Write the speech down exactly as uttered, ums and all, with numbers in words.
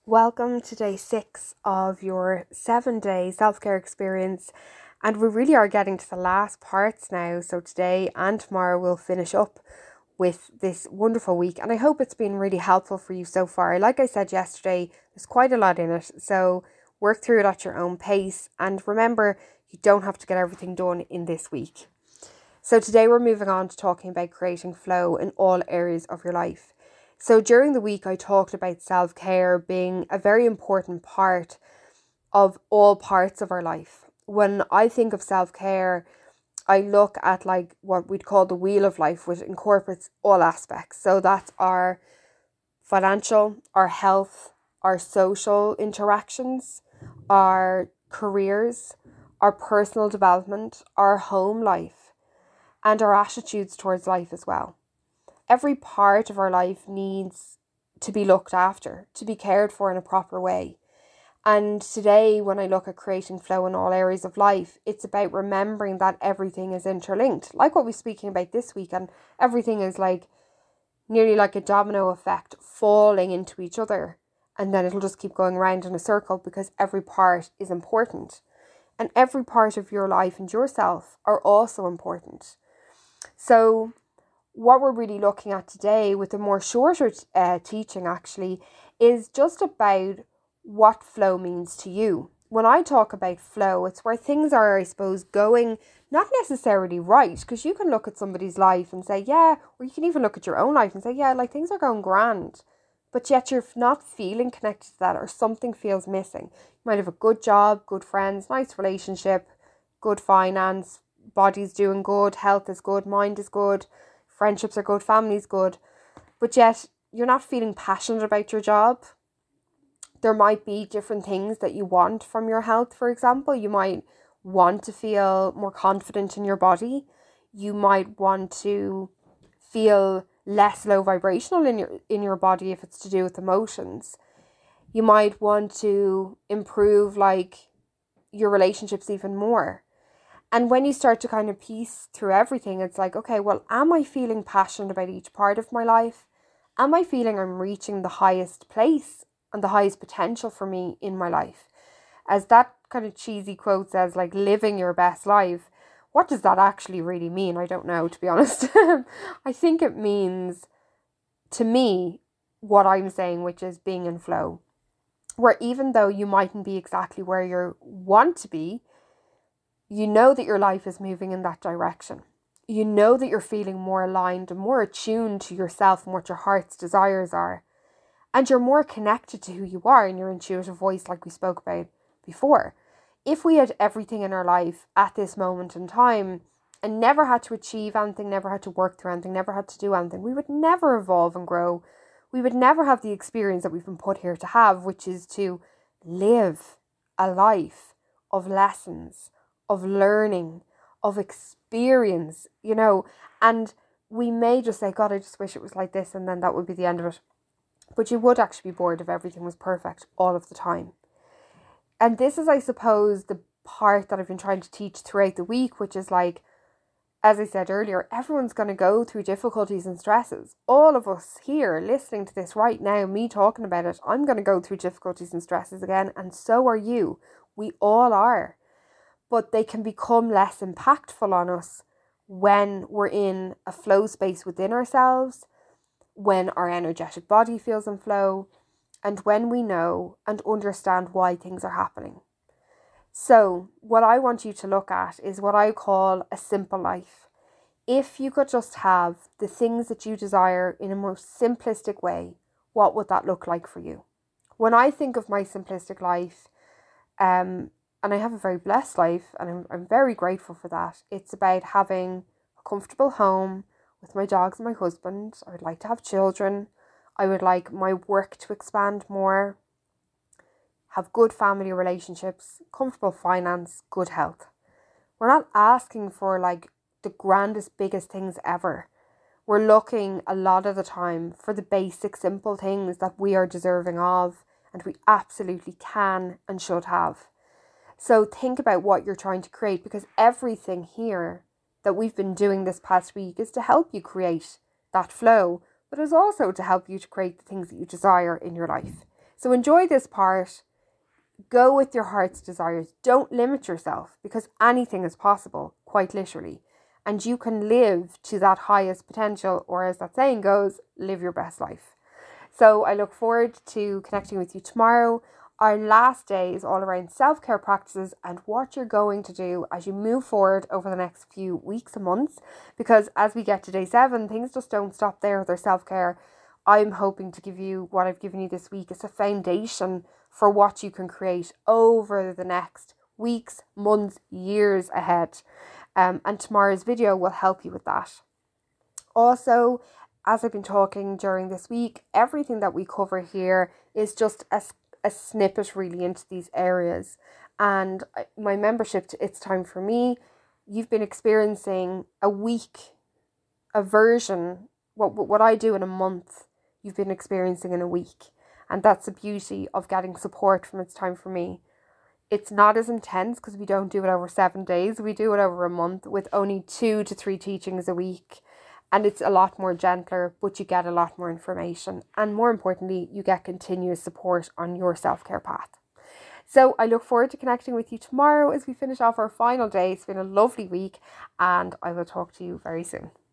Welcome to day six of your seven day self care experience. And we really are getting to the last parts now. So today and tomorrow we'll finish up with this wonderful week. And I hope it's been really helpful for you so far. Like I said yesterday, there's quite a lot in it. So work through it at your own pace. And remember, you don't have to get everything done in this week. So today we're moving on to talking about creating flow in all areas of your life. So during the week, I talked about self-care being a very important part of all parts of our life. When I think of self-care, I look at like what we'd call the wheel of life, which incorporates all aspects. So that's our financial, our health, our social interactions, our careers, our personal development, our home life, and our attitudes towards life as well. Every part of our life needs to be looked after, to be cared for in a proper way. And today, when I look at creating flow in all areas of life, it's about remembering that everything is interlinked. Like what we're speaking about this week, and everything is like nearly like a domino effect falling into each other. And then it'll just keep going around in a circle because every part is important. And every part of your life and yourself are also important. So what we're really looking at today with a more shorter uh, teaching actually is just about what flow means to you. When I talk about flow, it's where things are, I suppose, going not necessarily right, because you can look at somebody's life and say, yeah, or you can even look at your own life and say, yeah, like things are going grand, but yet you're not feeling connected to that, or something feels missing. You might have a good job, good friends, nice relationship, good finance, body's doing good, health is good, mind is good, friendships are good, family's good, but yet you're not feeling passionate about your job. There might be different things that you want from your health, for example. You might want to feel more confident in your body. You might want to feel less low vibrational in your in your body if it's to do with emotions. You might want to improve like your relationships even more. And when you start to kind of piece through everything, it's like, okay, well, am I feeling passionate about each part of my life? Am I feeling I'm reaching the highest place and the highest potential for me in my life? As that kind of cheesy quote says, like living your best life. What does that actually really mean? I don't know, to be honest. I think it means, to me, what I'm saying, which is being in flow. Where even though you mightn't be exactly where you want to be, you know that your life is moving in that direction. You know that you're feeling more aligned and more attuned to yourself and what your heart's desires are. And you're more connected to who you are in your intuitive voice, like we spoke about before. If we had everything in our life at this moment in time and never had to achieve anything, never had to work through anything, never had to do anything, we would never evolve and grow. We would never have the experience that we've been put here to have, which is to live a life of lessons, of learning, of experience, you know. And we may just say, God, I just wish it was like this, and then that would be the end of it. But you would actually be bored if everything was perfect all of the time. And this is, I suppose, the part that I've been trying to teach throughout the week, which is like, as I said earlier, everyone's going to go through difficulties and stresses. All of us here listening to this right now, me talking about it, I'm going to go through difficulties and stresses again, and so are you. We all are. But they can become less impactful on us when we're in a flow space within ourselves, when our energetic body feels in flow, and when we know and understand why things are happening. So what I want you to look at is what I call a simple life. If you could just have the things that you desire in a most simplistic way, what would that look like for you? When I think of my simplistic life, um, and I have a very blessed life, and I'm, I'm very grateful for that. It's about having a comfortable home with my dogs and my husband. I would like to have children. I would like my work to expand more, have good family relationships, comfortable finance, good health. We're not asking for like the grandest, biggest things ever. We're looking a lot of the time for the basic, simple things that we are deserving of and we absolutely can and should have. So think about what you're trying to create, because everything here that we've been doing this past week is to help you create that flow, but is also to help you to create the things that you desire in your life. So enjoy this part. Go with your heart's desires. Don't limit yourself, because anything is possible, quite literally. And you can live to that highest potential, or as that saying goes, live your best life. So I look forward to connecting with you tomorrow. Our last day is all around self-care practices and what you're going to do as you move forward over the next few weeks and months. Because as we get to day seven, things just don't stop there with our self-care. I'm hoping to give you what I've given you this week. It's a foundation for what you can create over the next weeks, months, years ahead. Um, and tomorrow's video will help you with that. Also, as I've been talking during this week, everything that we cover here is just a, a snippet really into these areas. And my membership to It's Time for Me, you've been experiencing a week, a version, what, what I do in a month, you've been experiencing in a week. And that's the beauty of getting support from It's Time for Me. It's not as intense because we don't do it over seven days. We do it over a month with only two to three teachings a week. And it's a lot more gentler, but you get a lot more information. And more importantly, you get continuous support on your self-care path. So I look forward to connecting with you tomorrow as we finish off our final day. It's been a lovely week, and I will talk to you very soon.